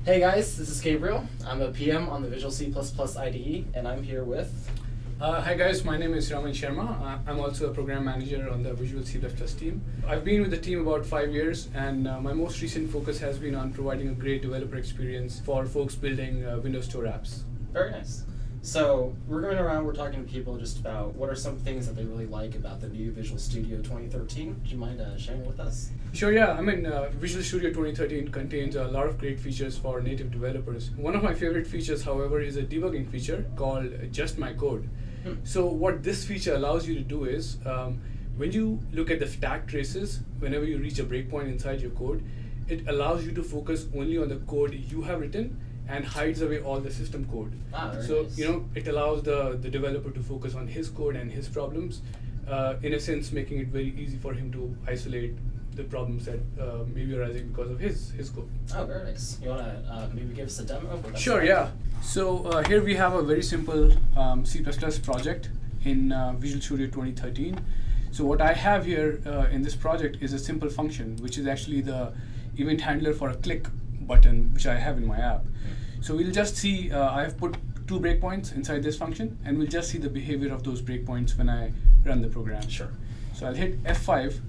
Hey guys, this is Gabriel. I'm a PM on the Visual C++ IDE, and I'm here with... Hi guys, my name is Raman Sharma. I'm also a program manager on the Visual C++ team. I've been with the team about 5 years, and my most recent focus has been on providing a great developer experience for folks building Windows Store apps. Very nice. So we're going around, we're talking to people just about what are some things that they really like about the new Visual Studio 2013. Do you mind sharing with us? Sure, yeah. Visual Studio 2013 contains a lot of great features for native developers. One of my favorite features, however, is a debugging feature called Just My Code. So what this feature allows you to do is, when you look at the stack traces, whenever you reach a breakpoint inside your code, it allows you to focus only on the code you have written and hides away all the system code. So nice. it allows the developer to focus on his code and his problems, in a sense making it very easy for him to isolate the problems that may be arising because of his code. Oh, very nice. You want to maybe give us a demo of what that's Sure, like? yeah. So here we have a very simple C++ project in Visual Studio 2013. So what I have here in this project is a simple function, which is actually the event handler for a click button, which I have in my app. So we'll just see, I have put 2 breakpoints inside this function, and we'll just see the behavior of those breakpoints when I run the program. Sure. So I'll hit F5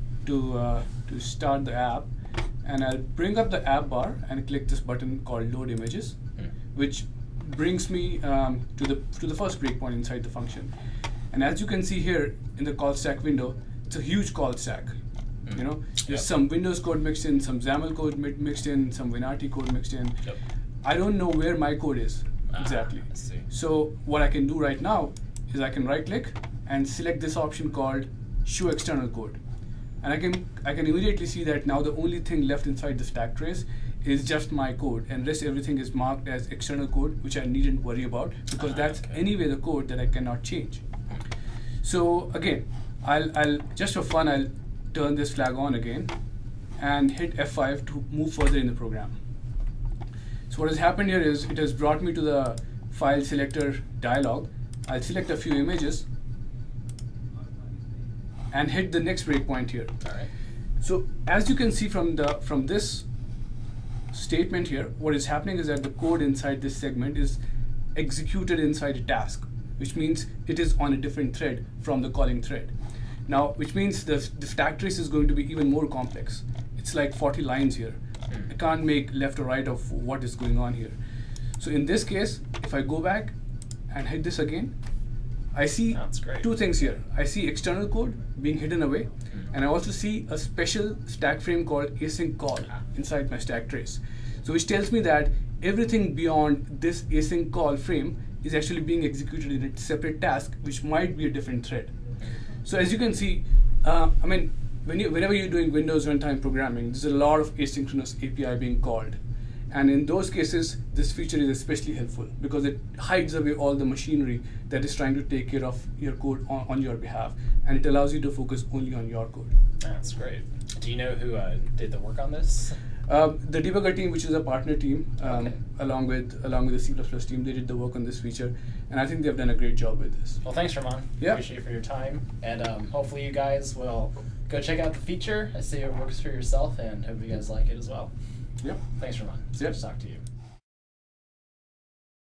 to start the app, and I'll bring up the app bar and click this button called Load Images, which brings me to the first breakpoint inside the function. And as you can see here in the call stack window, it's a huge call stack. There's some Windows code mixed in, some XAML code mixed in, some WinRT code mixed in. Yep. I don't know where my code is exactly. I see. So what I can do right now is I can right click and select this option called Show External Code. And I can immediately see that now the only thing left inside the stack trace is just my code, and rest everything is marked as external code, which I needn't worry about because that's anyway the code that I cannot change. So again, I'll just for fun, I'll turn this flag on again and hit F5 to move further in the program. So what has happened here is it has brought me to the file selector dialog. I'll select a few images and hit the next breakpoint here. All right. So as you can see from this statement here, what is happening is that the code inside this segment is executed inside a task, which means it is on a different thread from the calling thread. Now, which means the stack trace is going to be even more complex. It's like 40 lines here. I can't make left or right of what is going on here. So in this case, if I go back and hit this again, I see 2 things here. I see external code being hidden away, and I also see a special stack frame called async call inside my stack trace. So which tells me that everything beyond this async call frame is actually being executed in a separate task, which might be a different thread. So as you can see, whenever you're doing Windows runtime programming, there's a lot of asynchronous API being called. And in those cases, this feature is especially helpful because it hides away all the machinery that is trying to take care of your code on your behalf, and it allows you to focus only on your code. That's great. Do you know who did the work on this? The debugger team, which is a partner team, along with the C++ team, they did the work on this feature, and I think they've done a great job with this. Well, thanks, Raman. Yeah. Appreciate it for your time, and hopefully you guys will go check out the feature. I see it works for yourself, and hope you guys like it as well. Yep. Thanks, Raman. It's Yep. good to talk to you.